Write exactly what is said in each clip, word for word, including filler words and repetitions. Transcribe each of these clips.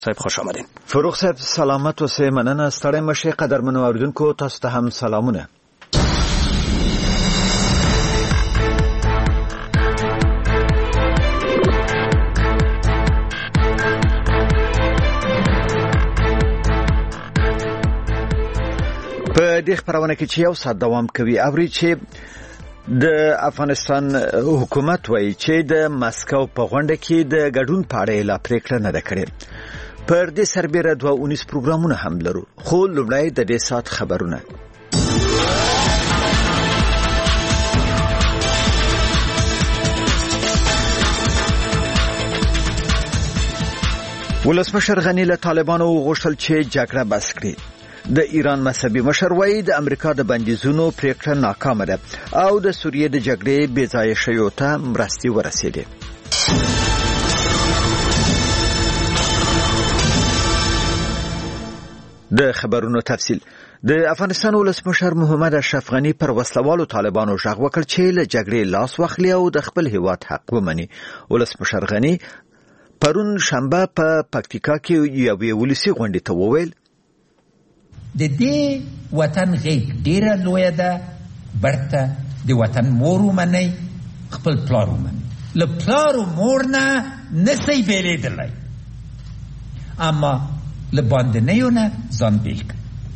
صاحب خوش آمدین. فروغ صاحب سلامت اوسئ. مننه ستړی مشئ. قدرمنو اوریدونکو تاسو ته هم سلامونه. په دې خبرونه کې چې یو ساعت دوام کوي اوري چې د افغانستان حکومت وایي چې د مسکو په غونډه کې د ګډون په اړه لا پریکړه نه ده کړې. پر دې سربېره دوه اونیس پروګرامونه هم لرو، خو لومړی د دې ساعت خبرونه. ولسمشر غنی له طالبانو وغوښتل چې جګړه بس کړي. د ایران مذهبي مشر وایي د امریکا د بندیزونو پریکړه ناکامه ده او د سوریې د جګړې بې ځایه شویو ته مرستې ورسېدې. د خبرونو تفصیل. د افغانستان ولسمشر محمد اشرف غنی پر وسلوالو طالبانو ژغ وکړ چې له جګړې لاس واخلي او د خپل هیواد حق ومني. ولسمشر غنی پرون شنبه په پکتیکا کې یوې ولسي غونډې ته وویل د دې وطن غېږ ډیره لویه ده، برته د وطن مور ومنئ، خپل پلار ومنئ. له پلار و مور نه نسئ بیلېدلی، اما له باندنیو نه ځان بیل کړئ.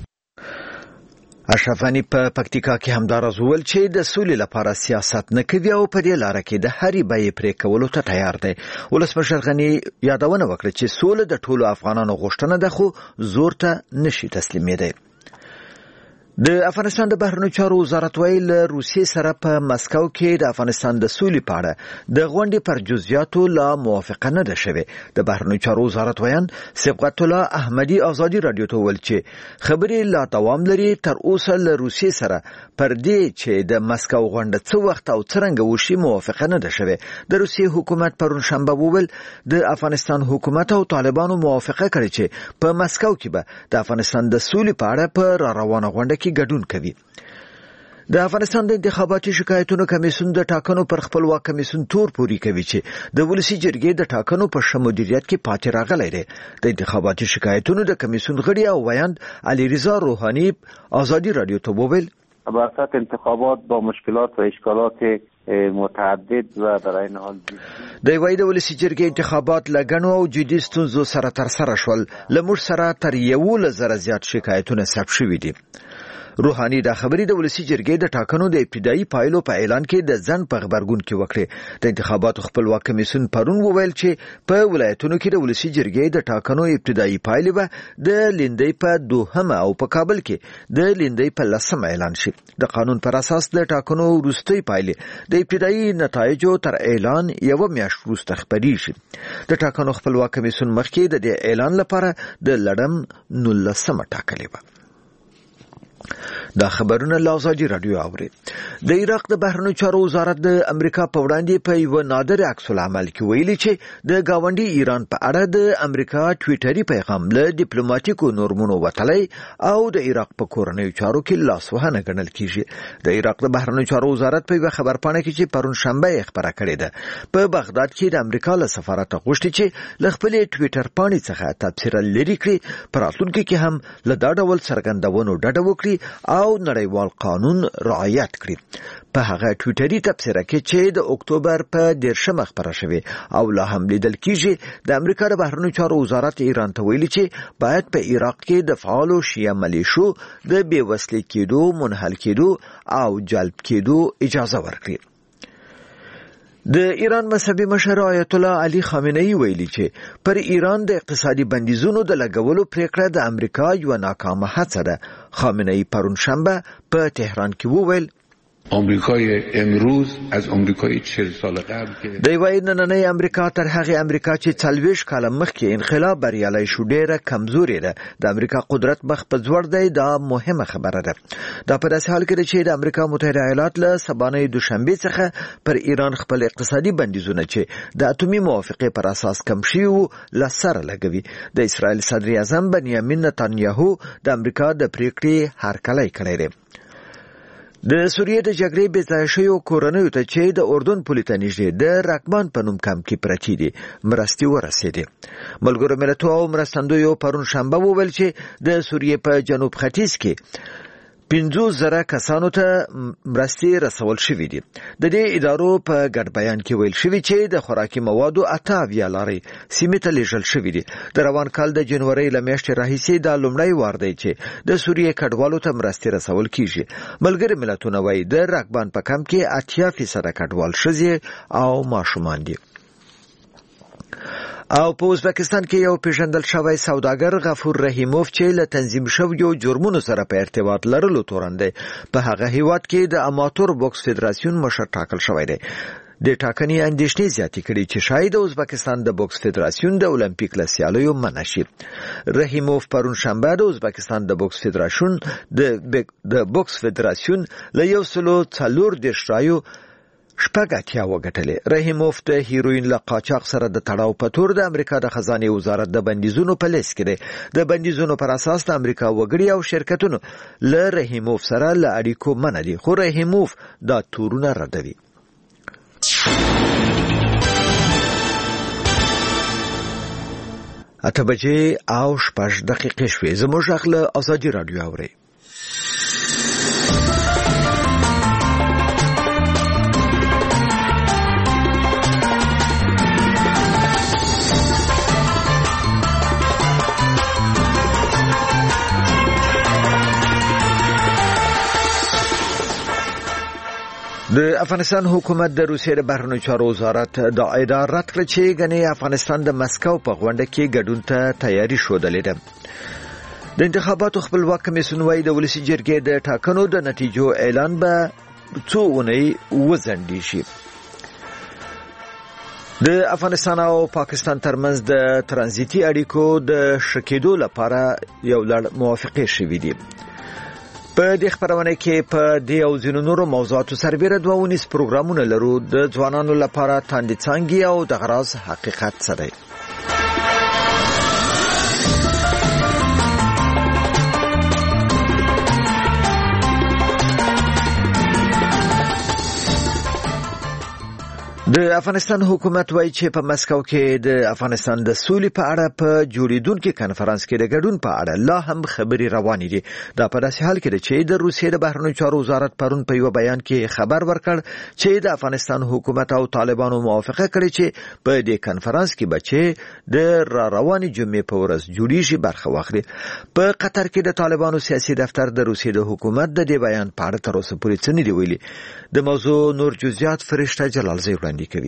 اشرف غنی په پکتیکا کې همداراز وویل چې د سولې لپاره سیاست نه کوي او په دې لاره کې د هرې بیې پرې کولو ته تیار دی. ولسمشر غنی یادونه وکړه چې سوله د ټولو افغانانو غوښتنه ده، خو زور ته نشي تسلیمېدی. د افغانستان د بهرنیو چارو وزارت وایي له روسیې سره په مسکو کې د افغانستان د سولې په اړه د غونډې پر جزئیاتو لا موافقه نه ده شوې. د بهرنیو چارو وزارت ویان صبغت الله احمدي ازادي رادیو ته وویل چې خبرې لا دوام لري. تر اوسه له روسیې سره پر دې چې د مسکو غونډه څه وخت او څرنګه وشي موافقه نه ده شوې. د روسیې حکومت پرون شنبه وویل د افغانستان حکومت او طالبانو موافقه کړې چې په مسکو کې به د افغانستان د سولې په اړه په را روانه غونډه کې ګډون کوي. د افغانستان د انتخاباتي شکایتونو کمیسیون د ټاکنو پر خپلواک کمیسیون تور پوري کوي چې د ولسی جرګې د ټاکنو په ښه مدیریت کې پاتې راغلی دی. د انتخاباتي شکایتونو د کمیسیون غړي او ویاند علی رضا روحانی ازادي رادیو ته وویل وسط انتخابات با مشکلات و اشکالات متعدد و در این حال د وای د ولسی جرګې انتخابات لګنو او جدي ستونزو سره تر سره شول. لمر سره تر یو لزر زیات شکایتونه ثبت شوي دي. روحانی دا خبرې د ولسی جرګې د ټاکنو د ابتدایي پایلو په اعلان کې د ځن په خبرګون کې وکړې. د انتخاباتو خپلواک کمیسیون پرون وویل چې په ولایتونو کې د ولسی جرګې د ټاکنو ابتدایي پایلې به د لیندۍ په دوهمه او په کابل کې د لیندۍ په لسمه اعلان شي. د قانون پر اساس د ټاکنو وروستۍ پایلې د ابتدایي نتایجو تر اعلان یو میاشت وروسته خپریږي. د ټاکنو خپلواک کمیسیون مخکې د دې اعلان لپاره د لړم نولسمه ټاکلې و. دا خبرونه له ازادي رادیو اوري. د عراق د بهرنیو چارو وزارت د امریکا په وړاندې په یو نادر عکس العمل کې ویلي چې د گاونډي ایران په اړه د امریکا ټویټري پیغام له ډیپلوماټیکو نورمونو وتلی او د عراق په کورنیو چارو کې لاسوهنه ګڼل کیږي. د عراق د بهرنیو چارو وزارت په خبرپاڼه کې چې پرون شنبه خبره کړې ده په بغداد کې د امریکا له سفارت غوښتي چې له خپل ټویټر پاڼې څخه تبصره لري کړي، پر راتلونکي کې هم له دا ډول څرګندونو ډډه وکړي او نړیوال قانون رعایت کړي. په هغه ټویټري تبصره کې چې د اکتوبر په دیرشمه خبره شوې او لا هم لیدل کیږي د امریکا د بهرنیو چارو وزارت ایران ته ویلي چې باید په عراق کې د فعالو شیعه ملیشو د بې وسلې کېدو، منحل کېدو او جلب کېدو اجازه ورکړي. د ایران مذهبي مشر آیت الله علي خامنه‌ای ویلي چې پر ایران د اقتصادي بندیزونو د لګولو پریکړه د امریکا یو ناکامه هڅه ده. خامنه‌ای پرون شنبه په تهران کې وویل آمریکای امروز از آمریکای چهل سال قبل که دی وای نننۍ امریکا تر هغه امریکا چې څلوېښت کاله مخکې انقلاب بریالی شو ډېره کمزورې ده. د امریکا قدرت مخ په ځوړ دی، دا مهمه خبره ده. دا په داسې حال کې ده چې د امریکا متحده ایالات له سبانۍ دوشنبې څخه پر ایران خپل اقتصادي بندیزونه چې د اټومي موافقې پر اساس کم شوي وو له سره لګوي. د اسرائیل صدر اعظم بنیامین نتانیاهو د امریکا د پریکړې هرکلی کړی دی. د سوریې د جګړې بې ځایه شویو کورنیو ته چې د اردن پولې ته نږدې د راکمان په نوم کمپ کې پرتې دي مرستې ورسېدې. ملګرو ملتونو او مرستندویو پرون شنبه وویل چې د سوریې په جنوب ختیځ کې پنځوس زره کسانو ته مرستې رسول شوې دي. د دې ادارو په ګډ بیان کې ویل شوی چې د خوراکي موادو اته اویا لارې سیمې ته لیږل شوې دي. د روان کال د جنورۍ له میاشتې راهیسې دا لومړی وار دی چې د سوریې کډوالو ته مرستې رسول کیږي. ملګري ملتونه وایي د راکبان په کمپ کې اتیا فیصده کډوال ښځې او ماشومان دي. او په ازبکستان کې یو پیژندل شوی سوداګر غفور رحیموف چې له تنظیم شویو جرمونو سره په ارتباط لرلو تورن دی په هغه هیواد کې د اماتور بوکس فدراسیون مشر ټاکل شوی دی. د ټاکنې اندېښنې زیاتې کړي چې شاید د ازبکستان د بوکس فدراسیون د اولمپیک له سیالیو منع شي. رحیموف پرون شنبه د ازبکستان د بوکس فدراسیون د بوکس فدراسیون له یو سلو څلور دېرش رایو شپږ اتیا وګټلې. رحیموف د هیروین له قاچاق سره د تړاو په تور د امریکا د خزانې وزارت د بندیزونو په لیست کې دی. د بندیزونو پر اساس د امریکا وګړي او شرکتونو له رحیموف سره له اړیکو منع دي، خو رحیموف دا تورونه ردوي. اته بجې او شپږ دقیقې شوې. زموږ غږ له ازادي راډیو اورئ. د افغانستان حکومت د روسیې د بهرنیو چارو وزارت د اداره رد کړ چې ګنې افغانستان د مسکو په غونډه کې ګډون ته تیاری ښودلې ده. د انتخاباتو خپلواک کمیسیون وايي د ولسي جرګې د ټاکنو د نتیجو اعلان به څو اونۍ وځنډي شي. د افغانستان او پاکستان ترمنځ د ترانزیتي اړیکو د ښه کېدو لپاره یو لړ موافقې شوې دي. په دې خبرونه کې په دې او ځینو نورو موضوعاتو سربېره دوه ونیس پروګرامونه لرو. د ځوانانو لپاره تاندې څانګې او د غراز حقیقت څه دی. د افغانستان حکومت وایي چې په مسکو کې د افغانستان د سولې په اړه په جوړیدونکي کنفرانس کې د ګډون په اړه لا هم خبرې روانې دي. دا په داسې حال کې ده چې د روسیې د بهرنیو چارو وزارت پرون په یو بیان کې خبر ورکړ چې د افغانستان حکومت او طالبانو موافقه کړې چې په دې کنفرانس کې بچي د را روانې جمعې په ورځ جوړیږي برخه واخلي. په قطر کې د طالبانو سیاسي دفتر د روسیې د حکومت د دې بیان په اړه تر اوسه پورې څه نه دی ویلي. د موضوع نور جزئیات فرشته جلالزی وړاندې کوي.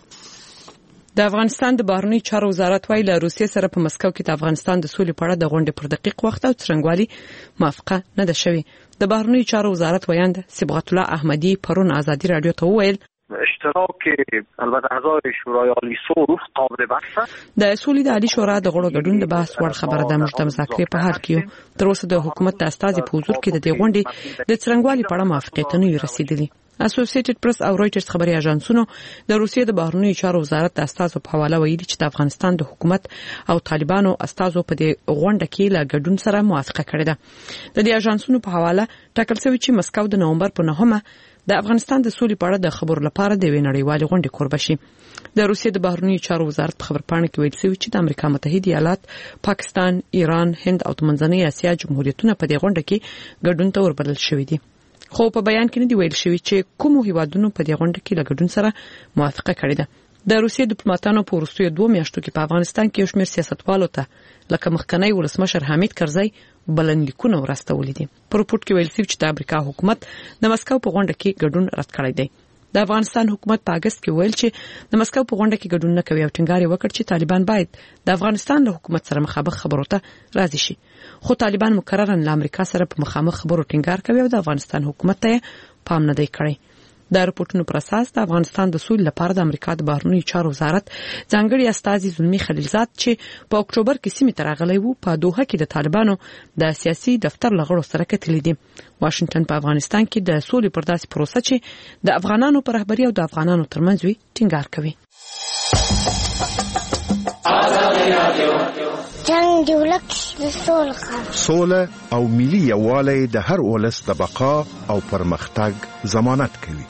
د افغانستان د بهرنیو چارو وزارت وايي له روسیې سره په مسکو کې د افغانستان د سولې په اړه د غونډې پر دقیق وخت او څرنګوالي موافقه نه ده شوې. د بهرنیو چارو وزارت وایند صبغت الله احمدی پرون ازادي رادیو ته وویل اشتراک البته اعضای شورای عالی سولې قابل بحث د سولې د عالی شورا د غړو ګډون د بحث وړ خبره ده. موږ د مذاکرې په حال کې تر اوسه د حکومت د استازي په حضور کې د دې غونډې د څرنګوالي په اړه موافقه ته نه رسیدلې. اسوسییټډ پریس او رويټرز خبري اژانسونو د روسیې د بهرنیو چارو وزارت د استازو په حواله ویلي چې د افغانستان د حکومت او طالبانو استازو په دې غونډه کې له ګډون سره موافقه کړې ده. د دې اژانسونو په حواله ټاکل شوی چې مسکو د نومبر په نهمه د افغانستان د سولې په اړه د خبرو لپاره د وینړیوالې غونډې کوربه شي. د روسیې د بهرنیو چارو وزارت په خبرپاڼه کې ویل شوی چې د امریکا متحده ایالات، پاکستان، ایران، هند او د منځنۍ اسیا جمهوریتونه په دې غونډه کې ګډون ته وربلل شوي دي. خو په بیان کې نه دی ویل شوی چې کوم هیوادونو په دې غونډه کې له ګډون سره موافقه کړې ده. د روسیې ډیپلوماټانو په وروستیو دوه میاشتو کې په افغانستان کې یو شمېر سیاستوالو ته لکه مخکنی ولسمشر حمید کرزی بلنلیکونه ورستولي دي. په رپورټ کې ویل شوی چې د امریکا حکومت د مسکو په غونډه کې ګډون رد کړی دی. د افغانستان حکومت په اگست کې ویل چې د مسکو په غونډه کې ګډون نه کوي او ټینګار یې وکړ چې طالبان باید د افغانستان له حکومت سره مخابخ خبرو ته راضي شي. خو طالبان مکررن له امریکا سره په مخامخ خبرو ټینګار کوي او د افغانستان حکومت ته پام نه دی کړی. د رپورټونو پر اساس د افغانستان د سولې لپاره د امریکا د بهرنیو چارو وزارت ځانګړي استازي زلمي خلیلزاد چې په اکتوبر کې سیمې ته راغلی وو په دوحه کې د طالبانو د سیاسي دفتر لغړو سره کتلې دي. واشنگټن په افغانستان کې د سولې پر داسې پروسه چې د افغانانو پر رهبري او د افغانانو ترمنځ وي ټینګار کوي. جنگ دی ولک د سول خبر سوله او ملي یووالی د هر ولس د بقا او پرمختګ ضمانت کوي.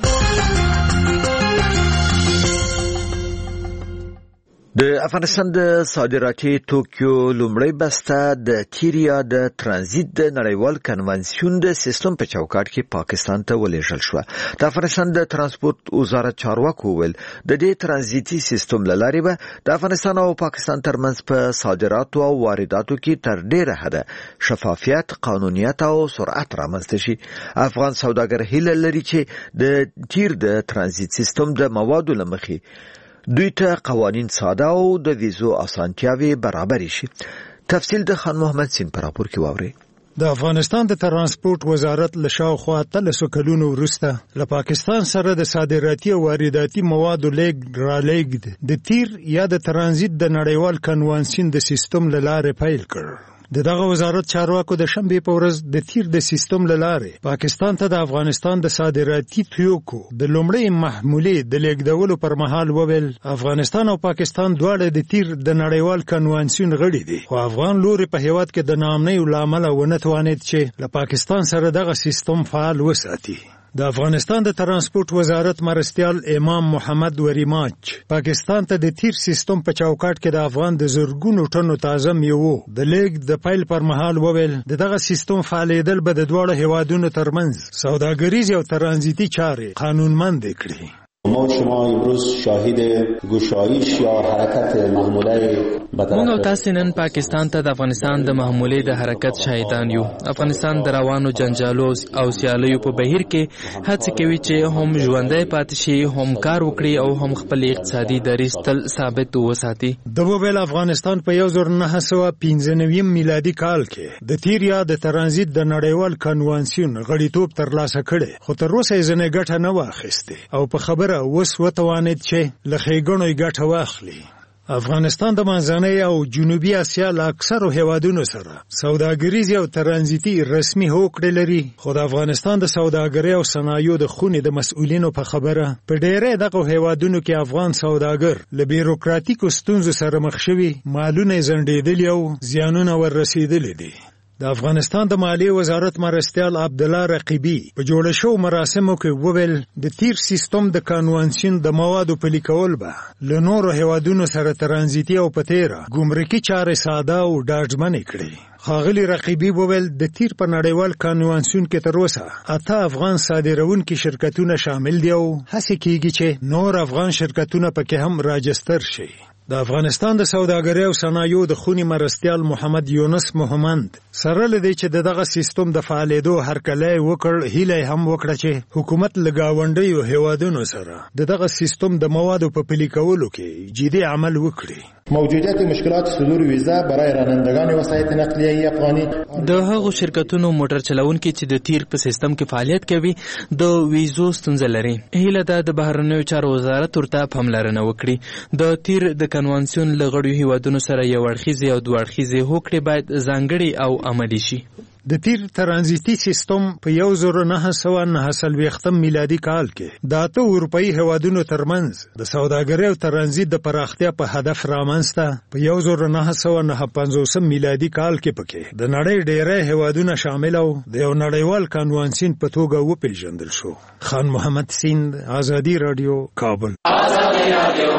د افغانستان د صادراتي توکو لومړی بسته د تیریا د ترانزیت د نړیوال کنوانسیون د سیستم په چوکاټ کې پاکستان ته ولېږل شو. د افغانستان د ترانسپورت وزارت چارواکو ویل د دې ترانزیتي سیستم لارې به د افغانستان او پاکستان ترمنځ په صادراتو او وارداتو کې تر ډیره حده شفافیت، قانونیت او سرعت رامنځته شي. افغان سوداګر هیله لري چې د تیر د ترانزیت سیستم د موادو لمخې دوی ته قوانین ساده او د ویزو اسانتیاوي برابر شي. تفصیل د خان محمد سین پر راپور کې واوري. د افغانستان د ترانسپورت وزارت له شاوخوا اتلسو کلونو وروسته له پاکستان سره د صادراتي او وارداتي موادو لیږد رالېږد د تیر یا د ترانزیت د نړیوال کنوانسیون د سیستم له لارې پیل کړ. د دغه وزارت چارواکو د شنبې په ورځ د تیر د سیستم له لارې پاکستان ته د افغانستان د صادراتي توکو د لومړۍ محمولې د لیږدولو پر مهال وویل افغانستان او پاکستان دواړه د تیر د نړیوال کنوانسیون غړي دي، خو افغان لوري په هیواد کې د ناامنۍ له امله ونه توانید چې له پاکستان سره دغه سیستم فعال وساتي. د افغانستان د ترانسپورت وزارت مرستیال امام محمد وریماچ پاکستان ته د تیر سیستم په چوکاټ کې د افغان د زرګونو ټنو تازه میوو د لیږد د پیل پر مهال وویل د دغه سیستم فعالیدل به د دواړو هیوادونو ترمنځ سوداګریزې او ترانزیتي چارې قانونمند کړي. ما شما امروز شاهد گشایش یا حرکت محموله موږ او تاسو نن پاکستان ته د افغانستان د محمولې د حرکت شاهدان یو. افغانستان د روانو جنجالو او سیالیو په بهیر کې هڅه کوي چې هم ژوندۍ پاتې شي، هم کار وکړي او هم خپل اقتصادي دریځ تل ثابت وساتي. د موبایل افغانستان په یو زر نه سوه پنځه نوي میلادي کال کې د تیر یا د ترانزیت د نړیوال کنوانسیون غړیتوب ترلاسه کړي، خو تر اوسه یې ځنې ګټه نه واخیسته او په خبره اوس وتوانید چې له ښېګڼو یې ګټه واخلي. افغانستان د منځنۍ او جنوبي اسیا له اکثرو هیوادونو سره سوداګریزې او ترانزیتي رسمي هوکړې لري، خو د افغانستان د سوداګرۍ او صنایعو د خونې د مسؤلینو په خبره په ډېری دغه هیوادونو کې افغان سوداګر له بیروکراتیکو ستونزو سره مخ شوي، مالونه یې ځنډېدلي او زیانونه ور رسېدلي دي. د افغانستان د مالیې وزارت مرستیال عبدالله رقیبي په جوړه شوو مراسمو کې وویل د تیر سیستم د کنوانسیون د موادو پلي کول به له نورو هیوادونو سره ترانزیتي او په تیره ګمرکي چارې ساده او ډاډمنې کړي. ښاغلي رقیبي وویل د تیر په نړیوال کنوانسیون کې تر اوسه اته افغان صادروونکي شرکتونه شامل دي او هڅې کیږي چې نور افغان شرکتونه پکې هم راجستر شي. د افغانستان د سوداګرۍ او صنایعو د خونې مرستیال محمد یونس محمد سره له دې چې دغه سیستم د فعالیدو هرکلی وکړ، هیله هم وکړه چې حکومت له ګاونډیو هیوادونو سره دغه سیستم د موادو په پلي کولو کې جدي عمل وکړي. موجودیت مشکلات صدور ویزا برای رانندگان وسایط نقلیه افغانی د هغو شرکتونو موټر چلوونکي چې د تیر په سیستم کې فعالیت کوي د ویزو ستونزه لري. هیله ده د بهرنیو چارو وزارت ورته پاملرنه وکړي. د تیر د کنوانسیون له غړیو هیوادونو سره یو اړخیزې او دوه اړخیزې هوکړې باید ځانګړې او عملي شي. د تیر ترانزیتي سیستم په یو زر نه سوه نه څلوېښتم میلادي کال کې د اته اروپایي هیوادونو ترمنځ د سوداګرۍ او ترانزیت د پراختیا په هدف رامنځته په یو زر نه سوه نه پنځوسم میلادي کال کې پکې د نړۍ ډېری هیوادونه شامل او د یو نړیوال کنوانسیون په توګه وپېژندل شو. خان محمد سیند، آزادي رادیو، کابل. آزادي رادیو.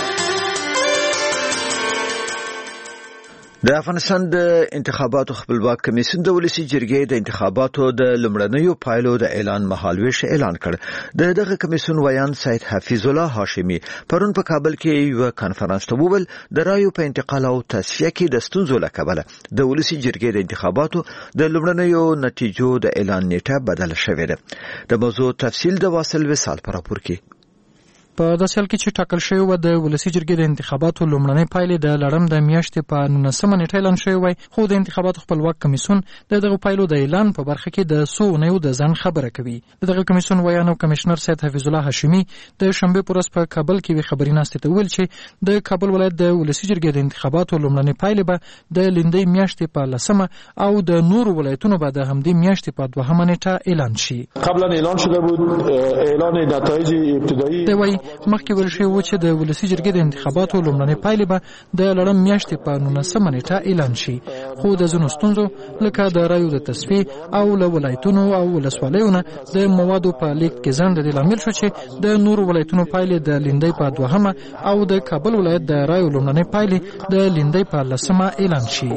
د افغانستان د انتخاباتو خپلواک کمیسیون د ولسی جرګې د انتخاباتو د لومړنیو پایلو د اعلان مهالويش اعلان کړ. د دغه کمیسیون ویان سید حفیظ الله هاشمی پرون په کابل کې یو کانفرنس ته وویل د رایو په انتقال او تصفیه کې د ستونزو له کبله د ولسی جرګې د انتخاباتو د لومړنیو نتیجو د اعلان نیټه بدله شوې ده. د موضوع تفصیل د واصل وصال پر راپور کې. په داسې حال کې چې ټاکل شوی و د ولسي جرګې د انتخاباتو لومړنۍ پایلې د لړم د میاشتې په نولسمه نیټه اعلان شوی وای، خو د انتخاباتو خپلواک کمیسیون د دغه پایلو د اعلان په برخه کې د څو اونیو د ځنډ خبره کوي. دغه کمیسیون ویان او کمشنر سید حفیظ الله هاشمی د شنبه په ورځ په کابل کې وی خبري ناستې ته ویل چې د کابل ولایت د ولسي جرګې د انتخاباتو لومړنۍ پایلې به د لندۍ میاشتې په لسمه او د نورو ولایتونو به د همدې میاشتې په دوهمه نیټه اعلان شي. قبلا اعلان شده بود اعلان نتایج ابتدایی. دی وای مخکې ویل شوي و چې د ولسي جرګې د انتخاباتو لومړنۍ پایلې به د لړم میاشتې په نولسمه نیټه اعلان شي، خو د ځینو ستونزو لکه د رایو د تصفیې او له ولایتونو او ولسوالیو نه د موادو په لیږد کې ځنډ د لامل شو چې د نورو ولایتونو پایلې د لیندۍ په دوهمه او د کابل ولایت د رایو لومړنۍ پایلې د لیندۍ په لسمه اعلان شي.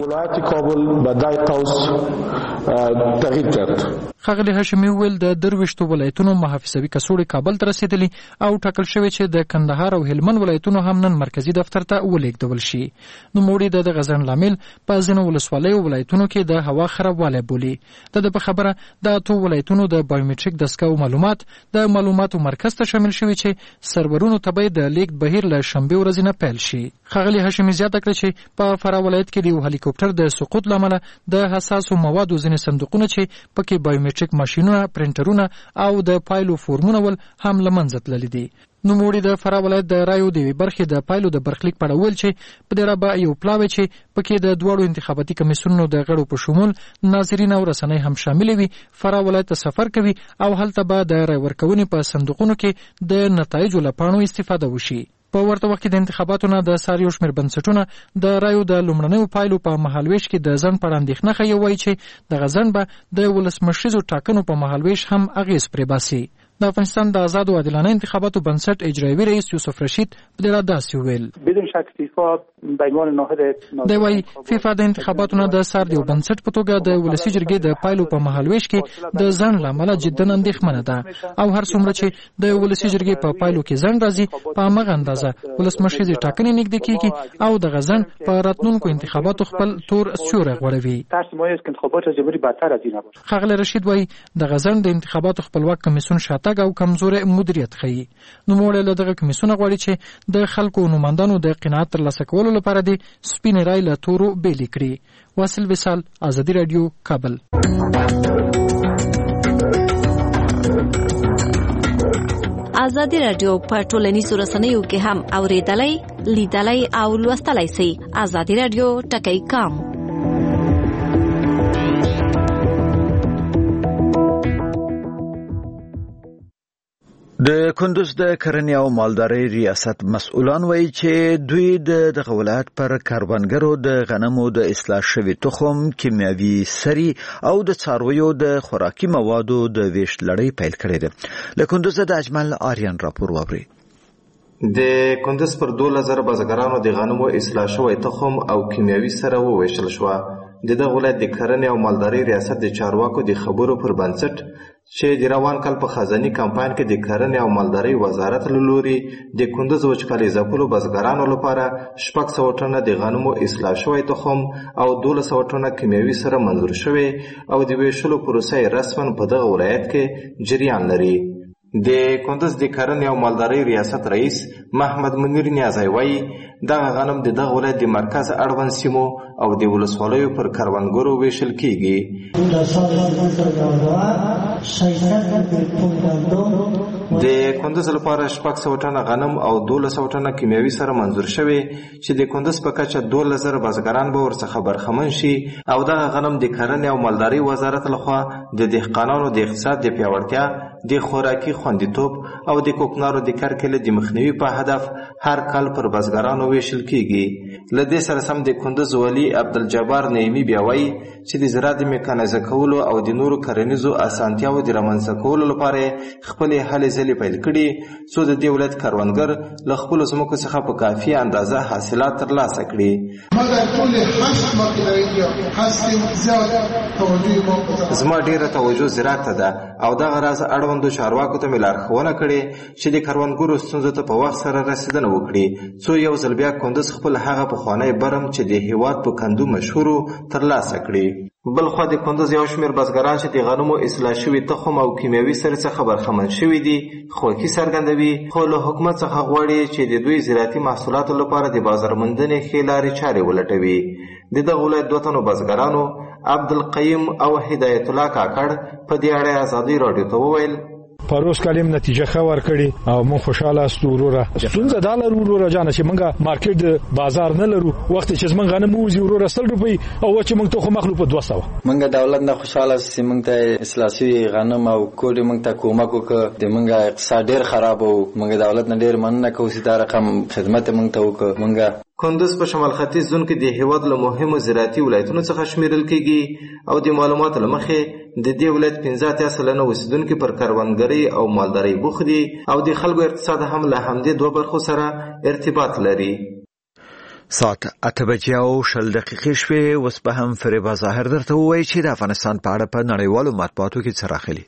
ښاغلي هاشمي وویل د درویشتو ولایتونو محافظوي کڅوړې کابل ته رسېدلي او ټاکل شوې چې د کندهار او هلمند ولایتونو هم نن مرکزي دفتر ته ولېږدول شي. نوموړي د دغه ځنډ لامل په ځینو ولسوالیو ولایتونو کې د هوا خرابوالی بولي. د ده په خبره د اتو ولایتونو د بایومټریک دستګاو معلومات د معلوماتو مرکز ته شامل شوي چې سرورونو ته به د لیږد بهیر له شنبې ورځې نه پیل شي. ښاغلي هاشمي زیاته کړه چې په فراه ولایت کې د یو هلیکوپټر د سقوط له امله د حساسو موادو ځینې صندوقونه چې پکې بایومټریک ماشینونه، پرنټرونه او د پایلو فورمونه ول هم له منځه تللي دي. نوموړي د فراه ولایت د رایو د یوې برخې د پایلو د برخلیک په اړه وویل چې په دې رابع یو پلاوی چې پکې د دواړو انتخاباتي کمیسیونونو د غړو په شمول ناظرین او رسنۍ هم شامل وي فراه ولایت ته سفر کوي او هلته به د رای ورکونې په صندوقونو کې د نتایجو له پاڼو استفاده وشي. په ورته وخت کې د انتخاباتو نه د سار یو شمېر بنسټونه د رایو د لومړنیو پایلو په مهالویش کې د ځنډ په اړه اندېښنه ښیي، وایي چې دغه ځنډ به د ولسمشریزو ټاکنو په مهالویش هم اغېز پرې باسي. د افغانستان د آزاد او عادلانه انتخاباتو بنسټ اجرایوي رئیس یوسف رشید په دې اړه داسې وویل: دی وايي فیفا د انتخاباتو نه د سار د یو بنسټ په توګه د ولسي جرګې د پایلو په مهالویش کې د ځنډ له امله جدا اندېښمنه ده او هر څومره چې د ولسي جرګې په پایلو کې ځنډ راځي په همغه اندازه ولسمشریزې ټاکنې نږدې کېږي او دغه ځنډ په راتلونکو انتخاباتو خپل تور سیوری غوړوي. ښاغلی رشید وايي دغه ځنډ د انتخاباتو خپلواک کمیسیون شاته او کمزورې مدیریت ښیي. نوموړی له دغه کمیسیونه غواړي چې د خلکو نوماندانو د قناعت ترلاسه کولو لپاره د سپینې رای له تورو بېلې کړي. واصل وصال، ازادي راډیو، کابل. ازادي راډیو په ټولنیزو رسنیو کې هم اورېدلای، لیدلای او لوستلای شئ. ازادي راډیو ټکی کام. د کندوز د کرنې او مالدارۍ ریاست مسؤلان وایي چې دوی د دغه ولایت پر کروندګرو د غنمو د اصلاح شوي تخم، کیمیاوي سري او د څارویو د خوراکي موادو د ویش لړۍ پیل کړې ده. له کندوز د اجمل آریان راپور واوري. د کندوز پر دولس زره بزګرانو د غنمو اصلاح شوی تخم او کیمیاوي سره وویشل شوه. د دغه ولایت د کرنې او مالدارۍ ریاست د چارواکو د خبرو پر بنسټ چې د روان کال په خزاني کمپاین کې د کرنې او مالدارۍ وزارت له لوري د کندوز وچکالي ځپلو بزګرانو لپاره شپږ سوه ټنه د غنمو اصلاح شوی تخم او دولس سوه ټنه کیمیاوي سره منظور شوی او د ویشلو پروسه رسما په دغه ولایت کې جریان لري. د کندوز د کرنې او مالدارۍ ریاست رئیس محمد منیر نیازی وایي دغه غنم د دغه ولایت د مرکز اړوند سیمو او د ولسوالیو پر کروندګرو ویشل کیږي. د کندوز لپاره شپږ سوه ټنه غنم او دولس سوه ټنه کیمیاوي سره منظور شوی چې د کندوز په کچه دولس زره بزګران به ورڅخه برخمن شي او دغه غنم د کرنې او مالدارۍ وزارت لخوا د دهقانانو د اقتصاد د پیاوړتیا، د خوراکي خوندیتوب او د کوکنارو د کرکیلې د مخنیوي په هدف هر کال پر بزګرانو ویشل کیږي. له دې سره سم د کندوز والي عبدالجبار نعیمي بیا وایي چې د زراعت د میکانایزه کولو او د نورو کرنیزو اسانتیاوو د رامنځته کولو لپاره خپلې هلې ځلې پیل کړي څو د دې ولایت کروندګر له خپلو ځمکو څخه په کافي اندازه حاصلات ترلاسه کړي. زما ډیره توجه زراعت ته ده او دغه راز اړوندو چارواکو ته مې لارښوونه کړې چې د کروندګرو ستونزو ته په وخت سره رسیدنه وکړي څو یو ځل بیا کندوز خپل هغه پخوانی برم چې د هیواد په کندو مشهورو ترلاسه کړي. بلخوا د کندوز یو شمېر بزګران چې د غنمو اصلاح شوي تخم او کیمیاوي سرې څخه برخمن شوي دي خوښي څرګندوي، خو له حکومت څخه غواړي چې د دوی زراعتي محصولاتو لپاره د بازارموندنې ښې لارې چارې ولټوي. د دغه ولایت دوه تنو بزګرانو عبدالقیم او هدایت الله کاکړ په دې اړه ازادي راډیو ته وویل پروس کلم نتیجه خبر کړي او مو خوشاله استو وروره څنګه دا لرو وروره جان چې موږ مارکیټ بازار نه لرو وخت چې موږ غنه موزي وروره سل روپۍ او چې موږ ته خو مخلوق په دوه سوه موږ دولت نه خوشاله سي موږ ته اصلاحي غنم او کوډ موږ ته کومک وکړ د موږ اقتصاد ډیر خراب وو موږ دولت نه ډیر مننه کوو چې دا رقم خدمت موږ ته وکړ. موږ کندز په شمال ختیځ زون کې د هیواد له مهمو زراعتي ولایتونو څخه شمیرل کېږي او د معلوماتو له مخې د دې ولایت پنځه اتیا سلنه اوسیدونکي پر کروندګرۍ او مالدارۍ بوخت دي او د خلکو اقتصاد هم له همدې دوه برخو سره ارتباط لري. ساعت اته بجې او شل دقیقې شوې. اوس به هم فریبا ظاهر درته ووایي چې د افغانستان په اړه په نړیوالو مطبوعاتو کې څه راغلي.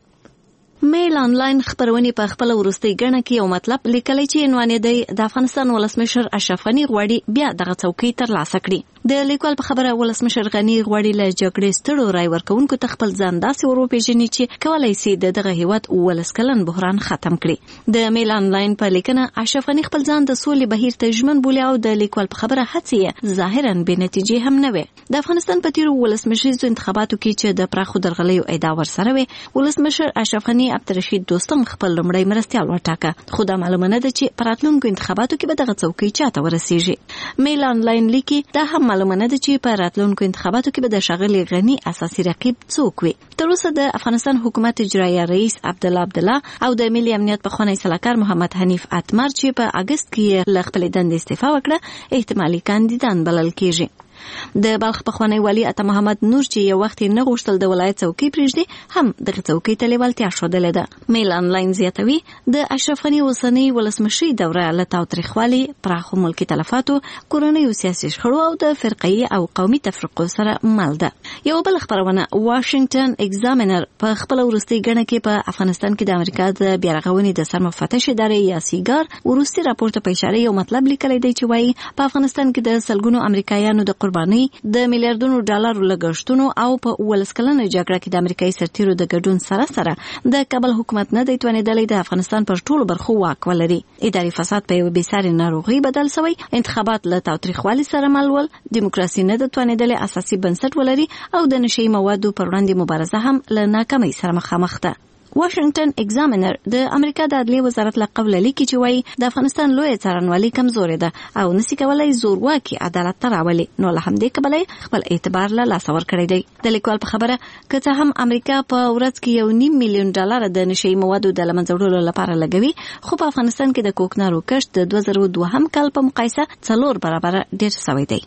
میل آنلاین خبرونه په خپل ورستۍ ګڼه کې یو مطلب لیکلی چې عنوان دی د افغانستان ولسمشر اشرف غنی غواړي بیا دغه څوکۍ ترلاسه کړي. د لیکوال په خبره ولسمشر غنی غواړي له جګړې ستړو رای ورکوونکو ته خپل ځان داسې وروپېژني چې کولی شي د دغه هیواد ولس کلن بحران ختم کړي. د میل آنلاین په لیکنه اشرف غنی خپل ځان د سولې بهیر ته ژمن بولي او د لیکوال په خبره هڅې ظاهرا بې نتیجې هم نه وي. د افغانستان په تیرو ولسمشریزو انتخاباتو کې چې د پراخو درغلیو ادعا ورسره وي ولسمشر اشرف غنی عبدالرشید دوستم خپل لومړی مرستیال وټاکه خو دا معلومه نه ده چې په راتلونکو انتخاباتو کې به دغه څوکۍ چاته ورسیږي. میل آنلاین لیکي دا هم معلومه نه ده چې په راتلونکو انتخاباتو کې به د ښاغلي غني اساسي رقیب څوک وي. تر اوسه د افغانستان حکومت اجرایه رئیس عبدالله عبدالله او د ملي امنیت پخوانی سلاکار محمد حنیف اتمر چې په اګست کې له خپلې دندې استعفا وکړه احتمالي کاندیدان بلل کېږي. د بلخ پخوانی والی عطا محمد نور چې یو وخت نه غوښتل د ولایت څوکۍ پرېږدي هم دغه څوکۍ ته لیوالتیا ښودلې ده. میل آنلاین زیاتوي د اشرف غني اوسنۍ ولسمشرۍ دوره له تاوتریخوالي پراخو ملکي تلفاتو کورنیو سیاسي شخړو او د فرقه‌یي او قومي تفرقو سره مل ده. یو بل خبرونه واشنگټن ایگزامینر په خپل ورستۍ ګڼه کې په افغانستان کې د امریکا د بیارغونې د سرمفتش ادارې یا سیګار ورستي راپور ته په اشاره یو مطلب لیکلی دی چې وایي په افغانستان کې د سلګونو امریکایانو د قربانۍ د میلیارډونو ډالرو لګښتونو او په ولس کلنه جګړه کې د امریکایي سرتیرو د ګډون سره سره د کابل حکومت نه دی توانېدلی د افغانستان پر ټولو برخو واک ولري. اداري فساد په یوه بېسارې ناروغۍ بدل شوی، انتخابات له تاوتریخوالي سره مل ول، دیموکراسي نه ده توانېدلی اساسي بنسټ ولري او د نشهیي موادو پر وړاندې مبارزه هم له ناکامۍ سره مخامخ ده. واشنگټن ایگزامینر د امریکا د عدلیې وزارت له قبله لیکي چې وایي د افغانستان لویه څارنوالي کمزورې ده او نسي کولای زورواکي عدالت ته راولي، نو له همدې کبله خپل اعتبار له لاسه ورکړی دی. د لیکوال په خبره که څه هم امریکا په ورځ کې یو نیم میلیون ډالر د نشهیي موادو د له منځه وړلو لپاره لګوي، خو په افغانستان کې د کوکنارو کښت د دوه زره دوهم کال په مقایسه څلور برابره ډېر شوی دی.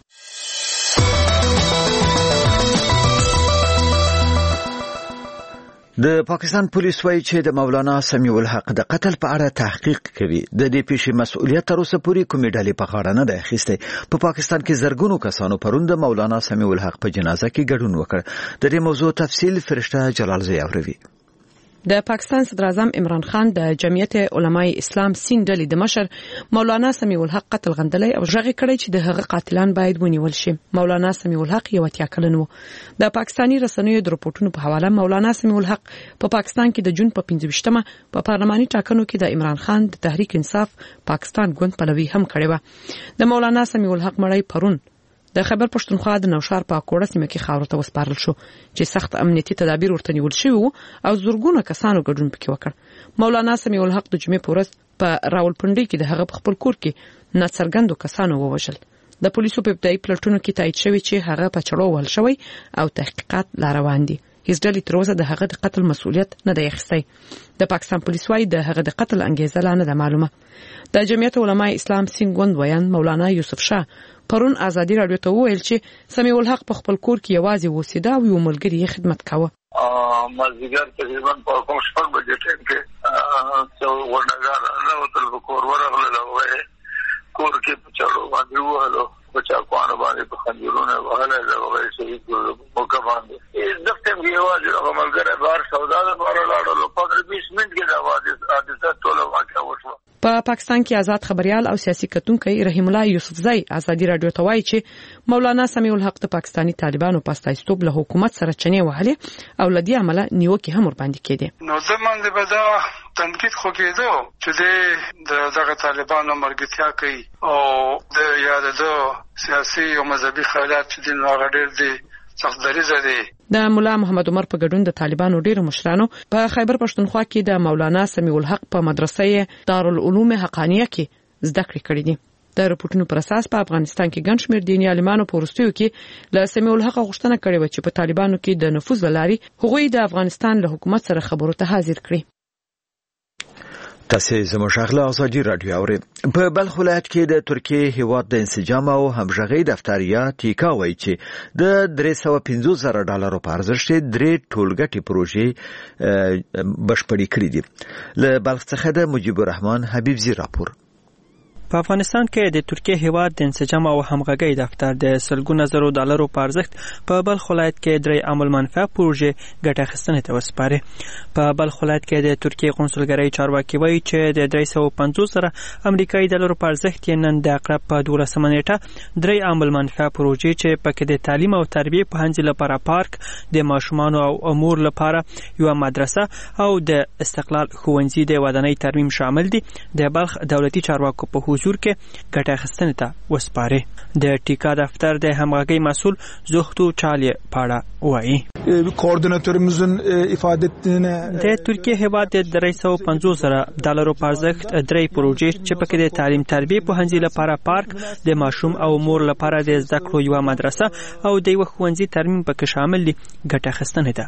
د پاکستان پولیس وایي چې د مولانا سمیع الحق د قتل په اړه تحقیق کوي. د دې پیښې مسؤلیت تر اوسه پورې کومې ډلې په غاړه نه دی اخیستی. په پاکستان کې زرګونو کسانو پرون د مولانا سمیع الحق په جنازه کې ګډون وکړ. د دې موضوع تفصیل فرشته جلال زی اوروي. د پاکستان صدر اعظم عمران خان د جمعیت علماء اسلام سین ډلې د مشر مولانا سمیع الحق قتل غندلی او ژغې کړی چې د هغه قاتلان باید ونیول شي. مولانا سمیع الحق یو اتیا کلن و. د پاکستاني رسنیو د رپورټونو په حواله مولانا سمیع الحق په پاکستان کې د جون په پنځه ویشتمه په پارلماني ټاکنو کې د عمران خان د تحریک انصاف پاکستان ګوند پلوي هم کړی و. د مولانا سمیع الحق مړی پرون د خیبر پښتونخوا د نوشار په کوړه سیمه کې خاورو ته وسپارل شو چې سخت امنیتي تدابیر ورته نیول شوي وو او زورګونه کسانو ګډون پکې وکړ. مولانا سمیع الحق د جمعې په ورځ په راولپنډۍ کې د هغه په خپل کور کې ناڅرګندو کسانو ووژل. د پولیسو په ابتدایي پلټونو کې تایید شوی چې هغه په چړو وهل شوی او تحقیقات لا روان دي. هیڅ ډلې تر اوسه د هغه د قتل مسؤلیت نه دی اخیستی. د پاکستان پولیس وايي د هغه د قتل انګیزه لا نه ده معلومه. د جمعیت علماء اسلام سین ګوند ویان مولانا یوسف شاه پرون ازادي رادیو ته وویل چې سمیع الحق په خپل کور کې یوازې اوسېده او یو ملګری یې خدمت کاوه. مازدیګر تقریبا په کوم شپږ بجې ټیم کې څو ورنګار نه وتل په کور ورغلل او کور کې په چړو باندې وهلو په چاقوانو باندې په خنجرونه وهله هغه شهید کړو په کوم باندې د ټیم کې یوازې هغه ملګری بار سودا ده بار لاړو په بیس منټ کې دا حادثه ټول واقع وشو. په پاکستان کې آزاد خبريال او سیاسي کتونکي رحیم الله یوسفزئی ازادي رادیو ته وایي چې مولانا سمیع الحق د پاکستاني طالبانو په استایستوب له حکومت سره چنې وهلې او لدی عمله نیوکه هم ور باندې کېده. نو زمونږ به دا تنقید خو کېدو چې د دغه طالبانو مرګتیا کوي او د یاد د سیاسي او مذهبي خیالات چې د هغه ډېر دي سخت دریزه دي. د مولا محمد عمر په ګډون د طالبانو ډیرو مشرانو په خیبر پښتونخوا کې د مولانا سمیع الحق په مدرسې دارالعلوم حقانیه کې زده کړې کړې دي. د رپورټونو پر اساس په افغانستان کې ګڼ شمېر دیني عالمانو په وروستیو کې له سمیع الحق غوښتنه کړې و چې په طالبانو کې د نفوذ لاري هغوی د افغانستان له حکومت سره خبرو ته حاضر کړي. تاسو زموږ غلا ازادي رادیو اوري. په بلخ ولایت کې د ترکیه هیواد د انسجام او همغږي دفتر یا تیکا وایي چې د درې سوه پنځوس زره ډالرو په ارزښت درې ټولګټي پروژې بشپړې کړې دي. له بلخ څخه د مجيب الرحمن حبیبزي راپور. په افغانستان کې د ترکیه هیواد د انسجام او همغږي دفتر د سلګونه زرو ډالرو په ارزښت په بلخ ولایت کې درې عمل منفعه پروژې ګټه اخیستنې ته وسپاري. په بلخ ولایت کې د ترکیه قونسلګرۍ چارواکي وایي چې د درې سوه پنځوس زره امریکایي ډالرو په ارزښت یې نن د اقرب په دولسمه نیټه درې عمل منفعه پروژې چې پکې د تعلیم او تربیې پوهنځي لپاره پارک، د ماشومانو او امور لپاره یو مدرسه او د استقلال ښوونځي د ودانۍ ترمیم شامل دي، د بلخ دولتي چارواکو په حضور کې ګټه اخیستنې ته وسپاري. د ټیکا دفتر د همغږۍ مسؤل زوختو چالي پاړه وایي کوردیناتورمuzun ifade ettiğine د ترکیه هیواد د درې سوه پنځوس زره ډالرو په ارزښت درې پروژې چې پکې د تعلیم تربیې پوهنځي لپاره پارک، د ماشوم او مور لپاره د زده کړو یوه مدرسه او د یوه ښوونځي ترمیم پکې شامل دي، ګټه اخیستنې ته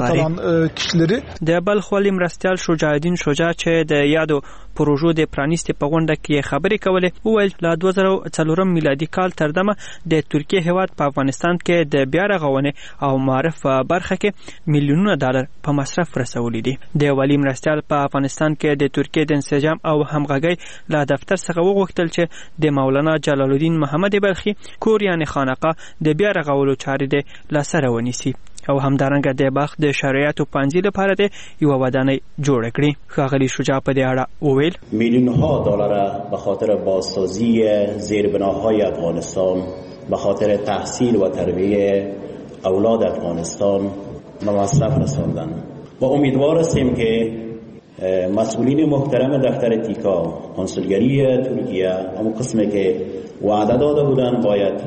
وسپاري. د بلخ والي مرستیال شجاع الدین شجاع چې د یادو پروژو د پرانیستې په غونډه کې خبرې کولې وویل له دوه زره څلورم میلادي کال تر دمه د ترکیه هیواد په افغانستان کې د بیا رغونې او معارف برخه کې میلیونونه ډالر په مصرف رسولي دي. د والي مرستیال په افغانستان کې د ترکیه د انسجام او همغږۍ له دفتر څخه وغوښتل چې د مولانا جلال الدین محمد بلخي کور یعنې خانقاه د بیا رغولو چارې د لاسره ونیسي او همدارنګه د بلخ د شرایطو پنځې لپاره د یوه ودانۍ جوړه کړي. ښاغلي شجاع په دې اړه وویل میلیون‌ها دلار به خاطر بازسازی زیربناهای افغانستان، به خاطر تحصیل و تربیه اولاد افغانستان به مصرف رساندن و امیدوار هستیم که مسئولین محترم دفتر تیکا، کنسولگری ترکیه، همون قسمی که وعده داده بودن باید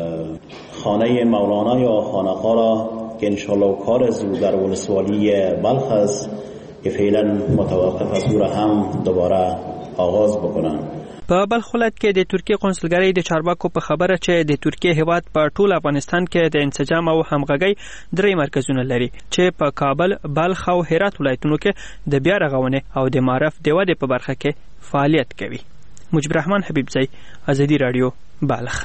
خانه مولانا یا خانقاه را که انشالله کار زود در ولسوالی بلخ است که فعلا متوقف است را هم دوباره آغاز بکنن. په بلخ ولایت کې د ترکیه قونسلګرۍ د چارواکو په خبره چې د ترکیه هیواد په ټول افغانستان کې د انسجام او همغږۍ درې مرکزونه لري چې په کابل، بلخ او هرات ولایتونو کې د بیا رغونې او د معارف د ودې په برخه کې فعالیت کوي. مجيب الرحمن حبیبزی، ازادي رادیو، بلخ.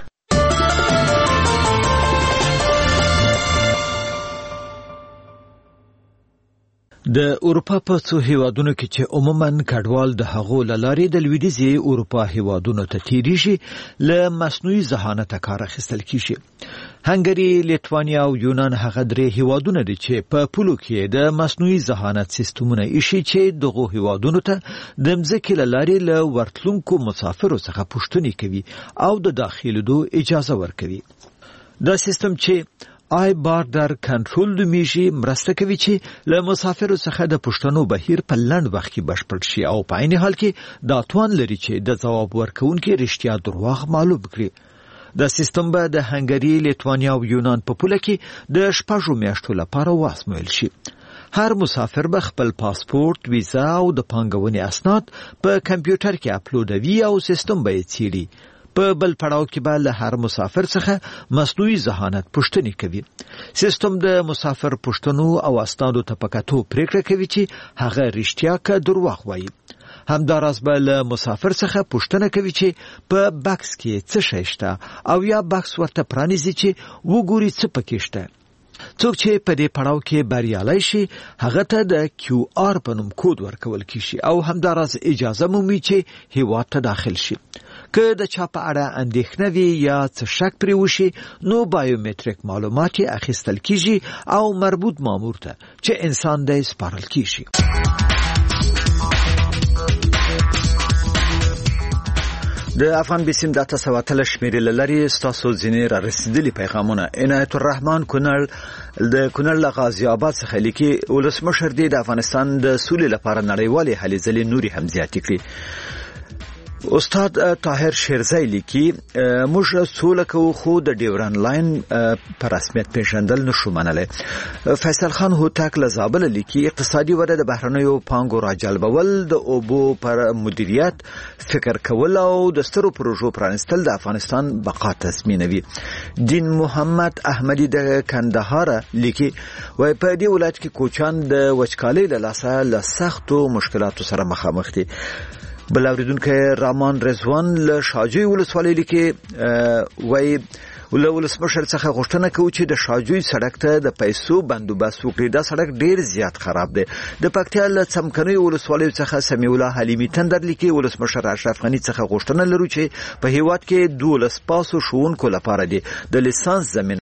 د اروپا په څو هیوادونو کې چې عموماً کډوال د هغو له لارې د لویدیځې اروپا هیوادونو ته تیریږي له مصنوعي ذهانته کار اخیستل کیږي. هنګري، لیتوانیا او یونان هغه درې هیوادونه دي چې په پولو کې د مصنوعي ذهانت سیستمونه ایښي چې دغو هیوادونو ته د مځکې له لارې له ورتلونکو مسافرو څخه پوښتنې کوي او د داخلېدو اجازه ورکوي. دا سیستم چې آی باردر کنټرول نومیږي مرسته کوي چې له مسافرو څخه د پوښتنو بهیر په لنډ وخت کې بشپړ شي او په عین حال کې دا توان لري چې د ځواب ورکوونکي رښتیا دروغ معلوم کړي. دا سیستم به د هنګري، لیتوانیا او یونان په پوله کې د شپږو میاشتو لپاره واسمویل شي. هر مسافر به خپل پاسپورت، ویزا او د پانګونې اسناد په کمپیوټر کې اپلوډوي او سیستم به یې څیړي. په بل پړاو کې به له هر مسافر څخه مصنوعي ذهانت پوښتنې کوي. سیستم د مسافر پوښتنو او اسنادو ته په کتو پریکړه کوي چې هغه رښتیا که دروغ وایي. همداراز به له مسافر څخه پوښتنه کوي چې په بکس کې څه شی شته او یا بکس ورته پرانیزي چې وګوري څه پکې شته. څوک چې په دې پړاو کې بریالی شي هغه ته د کیو آر په نوم کود ورکول کیږي او همداراز اجازه مومي چې هیواد ته داخل شي. که د چا په اړه اندېښنه وي یا څه شک پرې وشي نو بایومتریک معلومات یې اخیستل کیږي او مربوط مامور ته چې انسان دی سپارل کیږي. د افغان بیسیم د اته سوه اتلس شمېرې له لارې ستاسو ځینې را رسېدلي پیغامونه. عنایت الرحمن کونړ د کونړ له غازي آباد څخه لیکي ولسمشر دی د افغانستان د سولې لپاره نړیوالې هلې ځلې نورې هم زیاتې کړي. استاد طاهر شیرزی لیکي موږ سوله کوو خو د ډیورن لاین په رسمیت پیژندل نشو منلی. فیصل خان هوتک له زابل لیکي اقتصادي وده د بهرنیو پانګو راجلبول د اوبو پر مدیریت فکر کول او د سترو پروژو پرانستل د افغانستان بقا تضمینوي. دین محمد احمدی د کندهار لیکي وای په دې ولایت کې کوچان د وچکالۍ له لاسه له سختو مشکلاتو سره مخامخ دي. بل اوریدونکو رامان رضوان له شاجوی ولسوالۍ لیکي وای ول ولسمشر څخه غوښتنه کوي چې د شاجوی سړک ته د پیسو بندوبست وکړي. دا سړک ډیر زیات خراب دی. د پکتیا له څمکنۍ ولسوالۍ څخه سمیع الله حلیمی تندر لیکي ولسمشر اشرف غنی څخه غوښتنه لرو چې په هیواد کې دولس پاسو شوونکو لپاره دی د لیسانس زمين